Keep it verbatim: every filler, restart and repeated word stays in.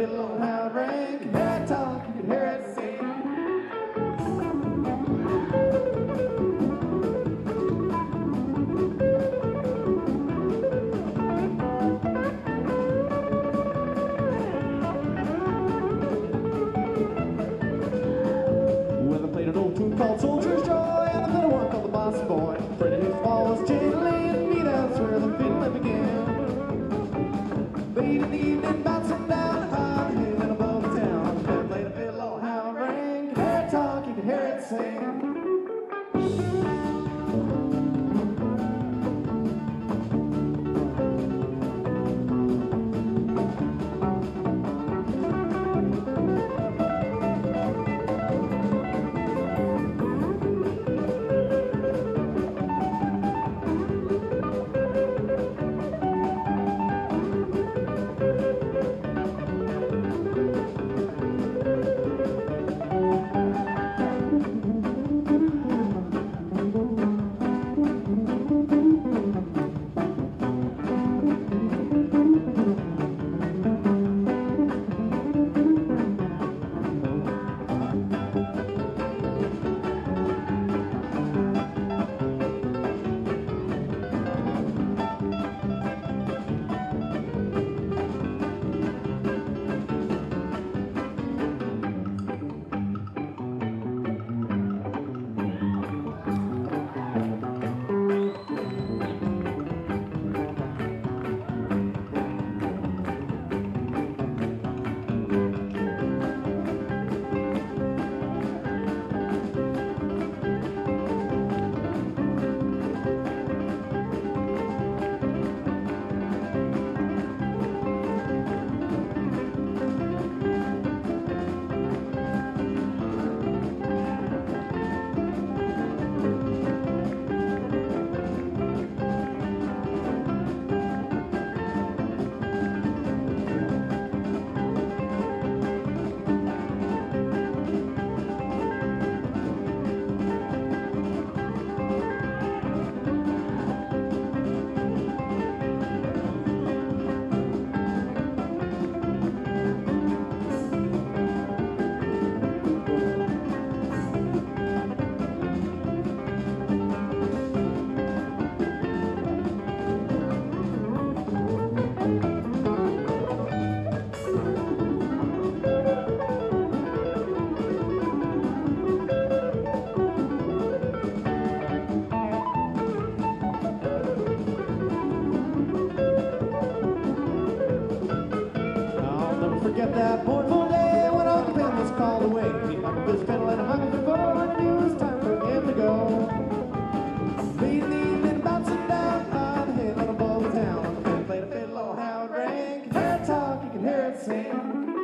fiddle and how it rang. You could hear it talk, you could hear it sing. Well, they played an old tune called Soldier's Joy, and another one called The Bossy Boy. Freddie his ball was jingling, me that's where the fiddling began. Late in the evening, bouncing down a high hill and above the town. They played a fiddle, oh how it rang. You could hear it talk, you could hear it sing. Forget that mournful day when Uncle Ben was called away. He hung up his fiddle and hung up the phone, and he knew it was time for him to go. Late in the evening, bouncing down on the hill and above the town. Ben played a fiddle, oh how it rang. You could hear it talk, you could hear it sing.